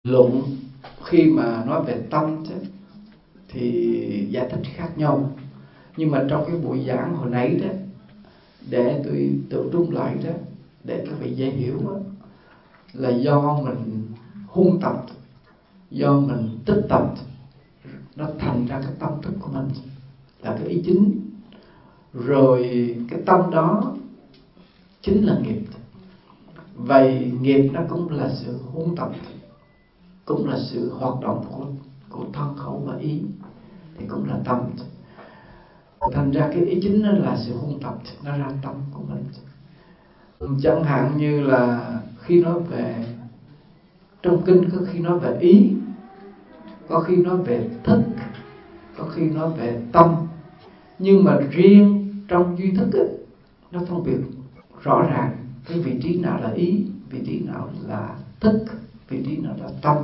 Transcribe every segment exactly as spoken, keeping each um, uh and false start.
Luận khi mà nói về tâm thì giải thích khác nhau, nhưng mà trong cái buổi giảng hồi nãy đó, để tôi tự trung lại đó, để các vị dễ hiểu đó, là do mình huân tập, do mình tích tập, nó thành ra cái tâm thức của mình là cái ý chính. Rồi cái tâm đó chính là nghiệp. Vậy nghiệp nó cũng là sự huân tập, cũng là sự hoạt động của, của thân khẩu và ý, thì cũng là tâm. Thành ra cái ý chính nó là sự huân tập, nó ra tâm của mình. Chẳng hạn như là khi nói về, trong kinh có khi nói về ý, có khi nói về thức, có khi nói về tâm. Nhưng mà riêng trong duy thức ấy, nó phân biệt rõ ràng cái vị trí nào là ý, vị trí nào là thức, vị trí nào là tâm.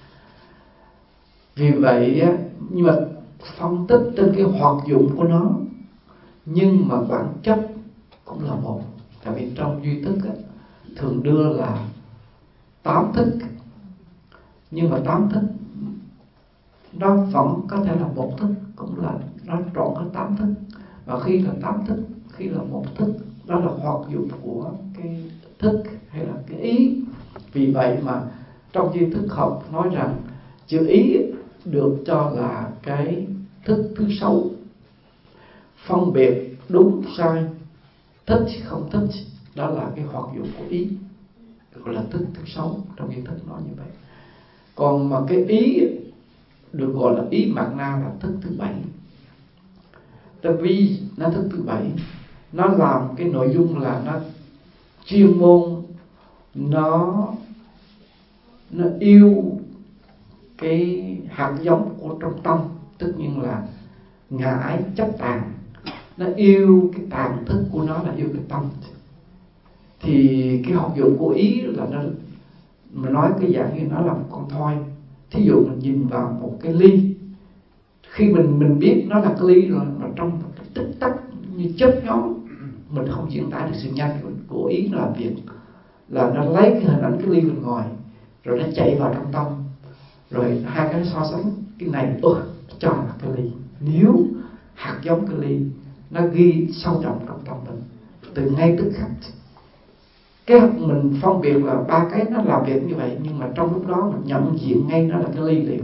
Vì vậy, nhưng mà phân tích trên cái hoạt dụng của nó, nhưng mà bản chất cũng là một. Tại vì trong duy thức ấy, thường đưa là tám thức, nhưng mà tám thức nó vẫn có thể là một thức, cũng là nó trọn cái tám thức. Và khi là tám thức, khi là một thức, đó là hoạt dụng của cái thức hay là cái ý. Vì vậy mà trong duy thức học nói rằng chữ ý được cho là cái thức thứ sáu, phân biệt đúng sai, thích không thích, đó là cái hoạt dụng của ý, gọi là thức thứ sáu. Trong duy thức nói như vậy. Còn mà cái ý được gọi là ý mạt na là thức thứ bảy. Tại vì nó thức thứ bảy, nó làm cái nội dung là nó chuyên môn, nó nó yêu cái hạt giống của trong tâm, tất nhiên là ngã ái chấp tàn. Nó yêu cái tàn thức của nó là yêu cái tâm. Thì cái học dụng của ý là nó, mình nói cái dạng như nó là một con thoi. Thí dụ mình nhìn vào một cái ly, khi mình mình biết nó là cái ly rồi, mà trong một cái tích tắc như chớp nhoáng, mình không diễn tả được sự nhanh của, của ý nó làm việc, là nó lấy cái hình ảnh cái ly bên ngoài, rồi nó chạy vào trong tâm, rồi hai cái so sánh. Cái này ôi cho là cái ly. Nếu hạt giống cái ly nó ghi sâu đậm trong tâm mình, từ ngay tức khắc cái mình phân biệt là ba cái nó làm việc như vậy, nhưng mà trong lúc đó mình nhận diện ngay nó là cái ly liền.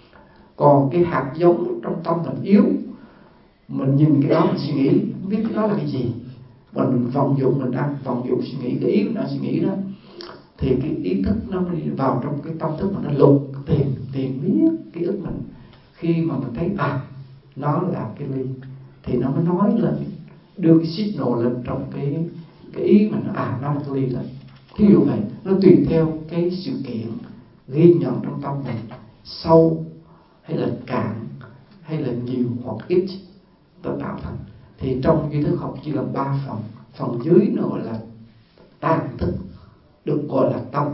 Còn cái hạt giống trong tâm mình yếu, mình nhìn cái đó mình suy nghĩ không biết cái đó là cái gì, mình vận dụng, mình đang vận dụng suy nghĩ, cái ý mình đang suy nghĩ đó, thì cái ý thức nó mới đi vào trong cái tâm thức mình, nó lục tìm tìm biết ký ức mình. Khi mà mình thấy à nó là cái ly, thì nó mới nói lên, đưa cái signal lên trong cái cái ý mình, à nó là cái ly đó. Thí dụ vậy, nó tùy theo cái sự kiện ghi nhận trong tâm mình, sâu hay là cạn, hay là nhiều hoặc ít, ta tạo thành. Thì trong duy thức học chỉ là ba phần. Phần dưới nó gọi là tàn thức, được gọi là tâm.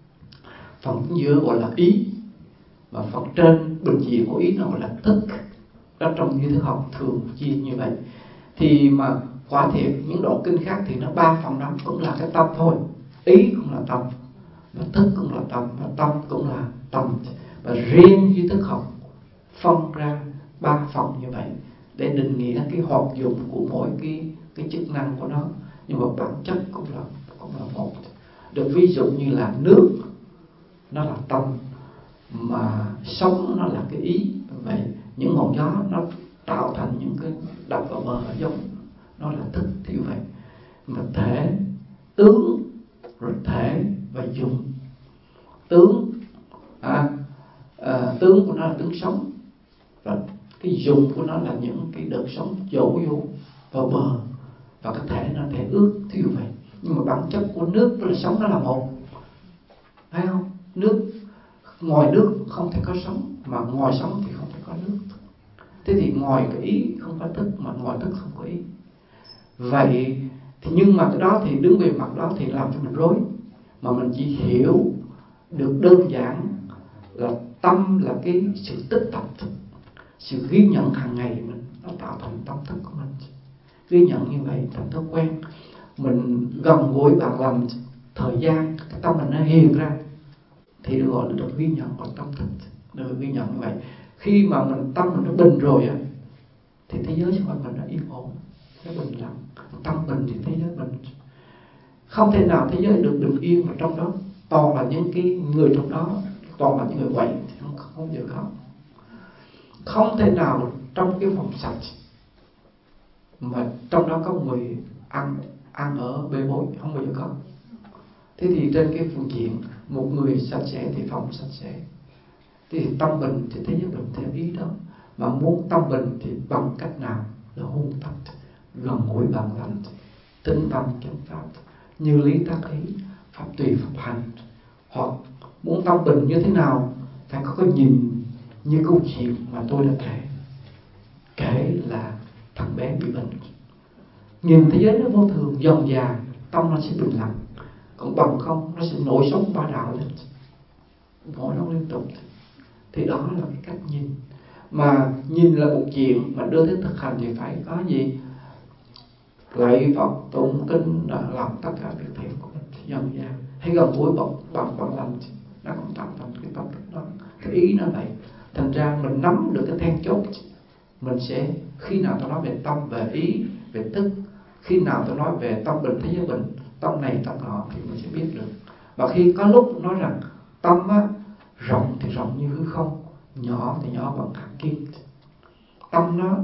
Phần giữa gọi là ý, và phần trên bình diện của ý nó gọi là thức. Đó, trong duy thức học thường chia như vậy. Thì mà quả thiệt những đoạn kinh khác thì nó ba phần đó cũng là cái tâm thôi. Ý cũng là tâm, và thức cũng là tâm, và tâm cũng là tâm. Và riêng duy thức học phân ra ba phần như vậy để định nghĩa cái hoạt dụng của mỗi cái cái chức năng của nó, nhưng mà bản chất cũng là cũng là một. Được ví dụ như là nước, nó là tâm, mà sống nó là cái ý. Vậy những ngọn gió nó tạo thành những cái đập vào bờ giống, nó là thức, thì vậy. Mà thể, tướng, rồi thể và dụng. Tướng à, à, tướng của nó là tướng sống, và cái dụng của nó là những cái đợt sống dỗ vô vào bờ, và cái thể nó thể ướt, thí dụ vậy. Nhưng mà bản chất của nước với là sống nó là một, thấy không? Nước, ngoài nước không thể có sống, mà ngoài sống thì không thể có nước. Thế thì ngoài cái ý không có thức, mà ngoài thức không có ý. Vậy thì nhưng mà cái đó thì đứng về mặt đó thì làm cho mình rối. Mà mình chỉ hiểu được đơn giản là tâm là cái sự tích tập, sự ghi nhận hàng ngày mình, nó tạo thành tâm thức của mình. Ghi nhận như vậy thành thói quen. Mình gần gũi bạn lành thời gian, cái tâm mình nó hiền ra, thì được gọi là được ghi nhận vào tâm thức, được ghi nhận như vậy. Khi mà mình tâm mình nó bình rồi á, thì thế giới xung quanh mình nó yên ổn, nó bình lặng. Tâm bình thì thế giới bình. Không thể nào thế giới được bình yên mà trong đó toàn là những cái người trong đó toàn là những người quậy, thì không không bao giờ có. Không thể nào trong cái phòng sạch mà trong đó có người ăn ăn ở bê bối, không bao giờ có. Thế thì trên cái phương diện một người sạch sẽ thì phòng sạch sẽ. Thế thì tâm bình thì thế giới bình theo ý đó. Mà muốn tâm bình thì bằng cách nào? Là huân tập, gần gũi bạn lành, tinh văn chánh pháp, như lý tác ý, pháp tùy pháp hành. Hoặc muốn tâm bình như thế nào? Phải có cái nhìn như câu chuyện mà tôi đã kể. Kể là thằng bé bị bệnh, nhìn thế giới nó vô thường, dần dà tâm nó sẽ bình lặng. Còn bằng không nó sẽ nổi sóng ba đạo lên, nổi nó liên tục. Thì đó là cái cách nhìn. Mà nhìn là một chuyện, mà đưa tới thực hành thì phải có gì? Lạy Phật, tụng kinh, làm tất cả việc thiện của mình. Dần dà hãy gần gũi bậc bằng bạn lành, nó cũng tạo thành cái tâm thức đó. Cái ý nó vậy. Thành ra mình nắm được cái then chốt, mình sẽ, khi nào tôi nói về tâm, về ý, về thức, khi nào tôi nói về tâm bình, thế giới bình, tâm này tâm nọ, thì mình sẽ biết được. Và khi có lúc nói rằng tâm á, rộng thì rộng như hư không, nhỏ thì nhỏ bằng hạt kim. Tâm nó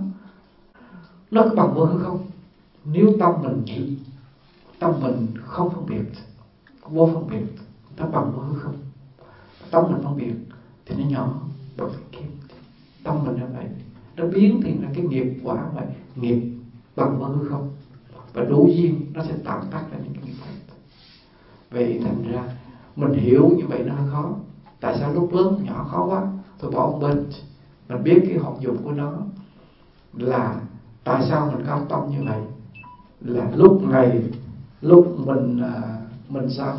nó có bằng với hư không. Nếu tâm mình tâm mình không phân biệt, vô phân biệt, nó bằng với hư không. Tâm mình phân biệt thì nó nhỏ bằng hạt kim. Tâm mình như vậy, nó biến thì là cái nghiệp quả vậy, nghiệp bằng với hư không, và đủ duyên nó sẽ tạo tác ra những cái nghiệp khác. Vậy thành ra mình hiểu như vậy nó hơi khó. Tại sao lúc lớn nhỏ khó quá? Tôi bỏ một bên. Mình biết cái hoạt dụng của nó là tại sao mình có tâm như vậy. Là lúc này, lúc mình mình sao?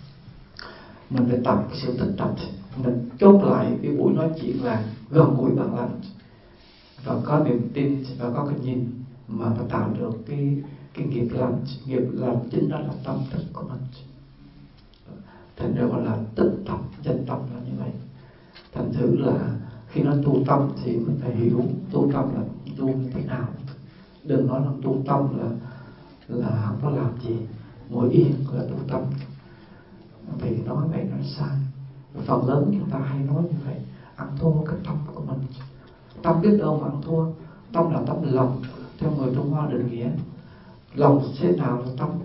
Mình phải tập cái sự tích tập. Mình chốt lại cái buổi nói chuyện là gần gũi bạn lành, và có niềm tin và có cái nhìn mà nó tạo được cái cái nghiệp lành. Nghiệp lành chính đó là tâm thức của mình. Thành ra gọi là tích tập, danh tâm là như vậy. Thành thử là khi nói tu tâm thì mình phải hiểu tu tâm là tu như thế nào. Đừng nói là tu tâm là là không có làm gì, ngồi yên là tu tâm. Thì nói vậy nó sai. Phần lớn chúng ta hay nói như vậy, ăn thua cái tâm của mình. Tâm biết đâu mà ăn thua. Tâm là tấm lòng, theo người Trung Hoa định nghĩa. Lòng thế nào là tâm?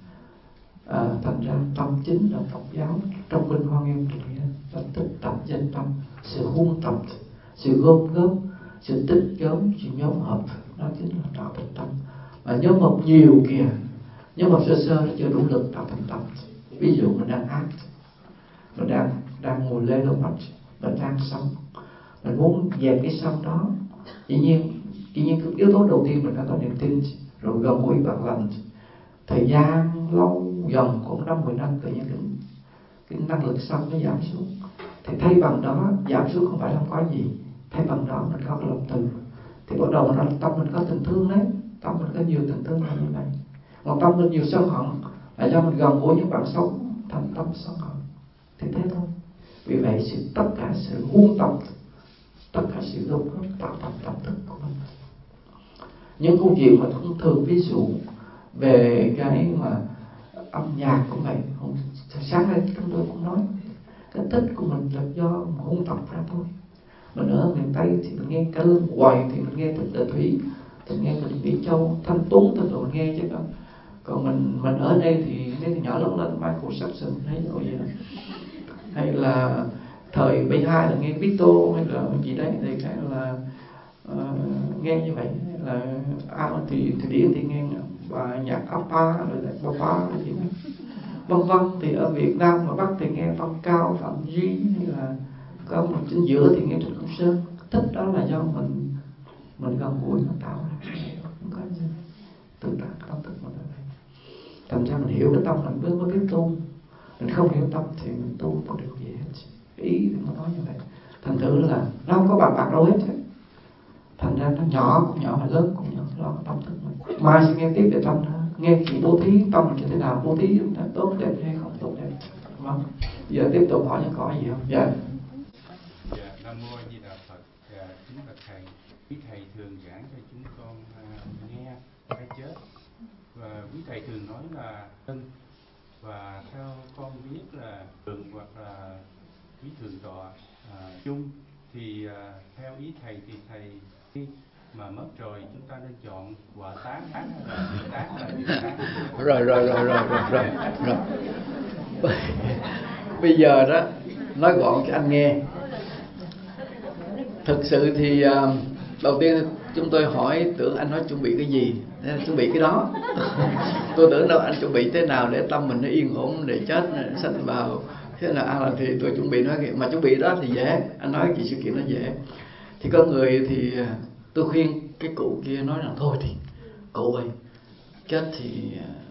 À, thành ra tâm chính là Phật giáo trong Kinh Hoa Nghiêm định nghĩa là tích tập danh tâm, sự huân tập, sự gom góp, sự tích nhóm, sự nhóm hợp, nó chính là tạo thành tâm. Mà nhóm hợp nhiều kìa, nhóm hợp sơ sơ nó chưa đủ lực tạo thành tâm. Ví dụ mình đang ác, mình đang đang ngồi lê đôi mắt, mình đang sân, mình muốn dẹp cái sân đó. Dĩ nhiên, dĩ nhiên cái yếu tố đầu tiên mình phải có niềm tin, rồi gần gũi bạn lành. Thời gian lâu dần khoảng năm mười năm tự nhiên cái, cái năng lực sân nó giảm xuống. Thì thay bằng đó, giảm xuống không phải là không có gì, thay bằng đó mình có cái lòng từ. Thì bắt đầu mình nói tâm mình có tình thương đấy, tâm mình có nhiều tình thương là như vậy. Còn tâm mình nhiều sân hận là do mình gần gũi những bạn xấu thành tâm sân hận. Thì thế thôi. Vì vậy sự tất cả sự huân tập, tất cả sự gom góp tạo thành tâm thức của mình. Những câu chuyện mà thông thường ví dụ về cái mà âm nhạc cũng vậy. Sáng nay chúng tôi cũng nói cái thích của mình là do huân tập ra thôi. Mình ở miền Tây thì mình nghe cả Lương Hoài, thì mình nghe Thích Lệ Thủy, thì mình nghe Bịch Mỹ Châu, Thanh Tuấn, thì mình nghe chứ còn còn mình mình ở đây thì nghe từ nhỏ lớn lên Michael Jackson hay rồi gì đó, hay là thời bảy hai là nghe Vito hay là gì đấy, thì cái là uh, nghe như vậy. Là à, thì thì điển thì nghe bài nhạc Appa rồi đấy, Papa rồi gì đó, vân vân. Thì ở Việt Nam mà Bắc thì nghe Văn Cao, Phạm Duy, hay là có một chính giữa thì nghe Trịnh Công Sơn. Thích đó là do mình mình gần gũi nó tạo ra, không có gì, tự tạo tâm thức mình ở đây. Thành ra mình hiểu cái tâm mình mới mới biết tu. Mình không hiểu tâm thì mình tu không có được gì hết. Ý thì nó nói như vậy. Thành thử là nó không có bàn bạc đâu hết á. Thành ra nó nhỏ cũng nhỏ mà lớn cũng nhỏ, lo cái tâm thức mình. Mai sẽ nghe tiếp về tâm nữa, nghe chuyện bố thí, tâm mình như thế nào, bố thí tốt đẹp hay không tốt đẹp. Vâng. Giờ tiếp tục hỏi những câu gì không? Dạ. Dạ, Nam Mô A Di Đà Phật. Dạ, kính bạch thầy, quý thầy thường giảng cho chúng con uh, nghe cái chết, và quý thầy thường nói là thân, và theo con biết là thường hoặc là quý thường tọa uh, chung thì uh, theo ý thầy thì thầy khi mà mất rồi chúng ta nên chọn quả tán hay là điểu tán là điểu tán. Rồi rồi rồi rồi rồi rồi rồi. Bây giờ đó nói gọn cho anh nghe. Thực sự thì uh, đầu tiên chúng tôi hỏi tưởng anh nói chuẩn bị cái gì, thế là chuẩn bị cái đó. Tôi tưởng đâu anh chuẩn bị thế nào để tâm mình nó yên ổn để chết sách vào. Thế là à, thì tôi chuẩn bị nói mà chuẩn bị đó thì dễ, anh nói gì sự kiện nó dễ. Thì có người thì tôi khuyên cái cụ kia nói rằng thôi thì cụ ơi, chết thì